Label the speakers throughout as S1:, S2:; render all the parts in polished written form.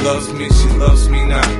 S1: loves me not.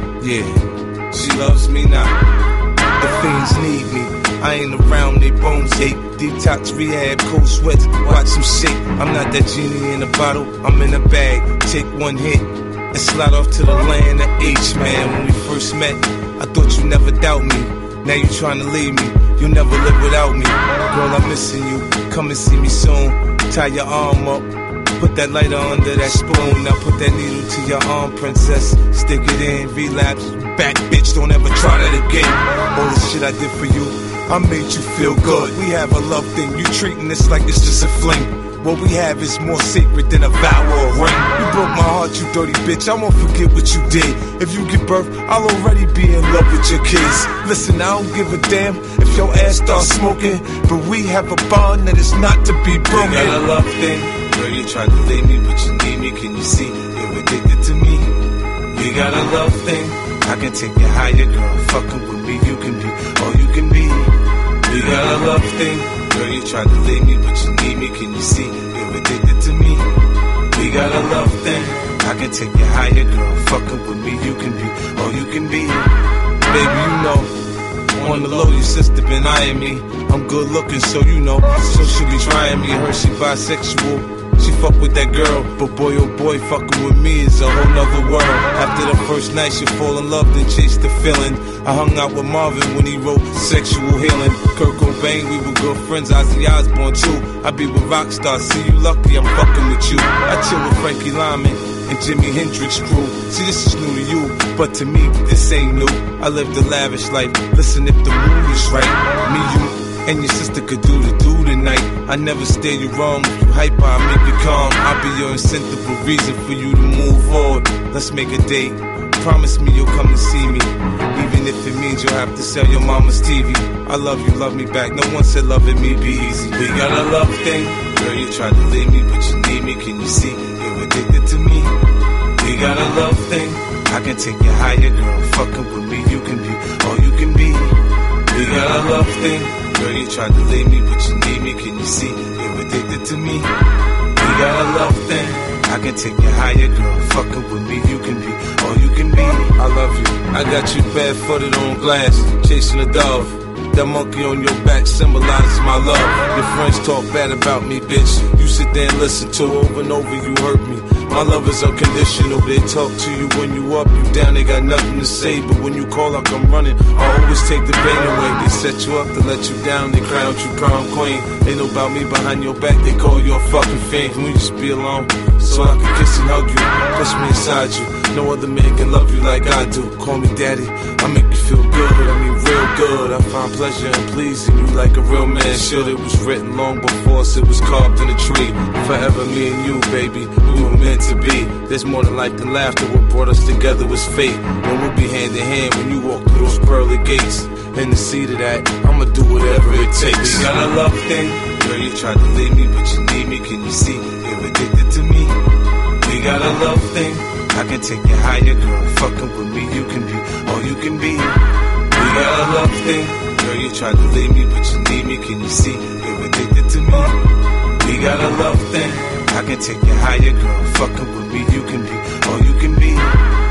S1: Yeah, she loves me not. The fiends need me. I ain't around, they bones ache. Detox, rehab, cold sweats, watch them shake. I'm not that genie in a bottle, I'm in a bag. Take one hit and slide off to the land of H, man. When we first met, I thought you'd never doubt me. Now you trying to leave me, you'll never live without me. Girl, I'm missing you, come and see me soon. Tie your arm up, put that lighter under that spoon. Now put that needle to your arm, princess. Stick it in, relapse, back bitch, don't ever try that again. All the shit I did for you, I made you feel good. We have a love thing, you treating this like it's just a fling. What we have is more sacred than a vow or a ring. You broke my heart, you dirty bitch, I won't forget what you did. If you give birth, I'll already be in love with your kids. Listen, I don't give a damn if your ass starts smoking, but we have a bond that is not to be broken. We got a love thing. Girl, you tried to leave me, but you need me, can you see? You're addicted to me. We got a love thing. I can take you higher, girl. Fucking with me, you can be all you can be. We got a love thing. Girl, you tried to leave me, but you need me, can you see? You're addicted to me. We got a love thing. I can take you higher, girl. Fucking with me, you can be all you can be. Baby, you know, on the low, your sister been eyeing me. I'm good looking, so you know, so she be trying me. Her, she bisexual. She fuck with that girl, but boy oh boy, fucking with me is a whole nother world. After the first night, she fall in love, then chase the feeling. I hung out with Marvin when he wrote Sexual Healing. Kurt Cobain, we were good friends, Ozzy Osbourne too. I be with Rockstar, see you lucky, I'm fucking with you. I chill with Frankie Lyman and Jimi Hendrix crew. See, this is new to you, but to me, this ain't new. I live the lavish life, listen if the mood is right. Me, you, and your sister could do the do tonight. I never steer you wrong. If you hyper, I'll make you calm. I'll be your incentive, a reason for you to move forward. Let's make a date. Promise me you'll come to see me, even if it means you'll have to sell your mama's TV. I love you, love me back. No one said loving me be easy. We got a love thing. Girl, you tried to leave me, but you need me. Can you see? You're addicted to me. We got a love thing. I can take you higher, girl. Fucking with me, you can be all you can be. We got a love thing. Girl, you tried to leave me, but you need me, can you see? You're addicted to me. We got a love thing. I can take you higher, girl. Fucking with me, you can be all you can be. I love you. I got you barefooted on glass, chasing a dove. That monkey on your back symbolizes my love. Your friends talk bad about me, bitch. You sit there and listen to over and over, you hurt me. My love is unconditional. They talk to you when you up, you down, they got nothing to say. But when you call, I come running. I always take the pain away. They set you up to let you down, they crown you prom queen. They know about me behind your back, they call you a fucking fiend. Can we just be alone, so I can kiss and hug you, push me inside you? No other man can love you like I do. Call me daddy, I make you feel good, I mean real good. I find pleasure in pleasing you like a real man should. It was written long before us, it was carved in a tree. Forever me and you, baby, we were meant to be. There's more than life than laughter, what brought us together was fate. And we'll be hand in hand when you walk through those pearly gates. In the seat of that, I'ma do whatever it takes. We got a love thing. Girl, you tried to leave me, but you need me, can you see? You're addicted to me. We got a love thing. I can take you higher, girl. Fucking with me, you can be all you can be. We got a love thing. Girl, you tried to leave me, but you need me, can you see? You're addicted to me. We got a love thing. I can take you higher, girl. Fucking with me, you can be all you can be.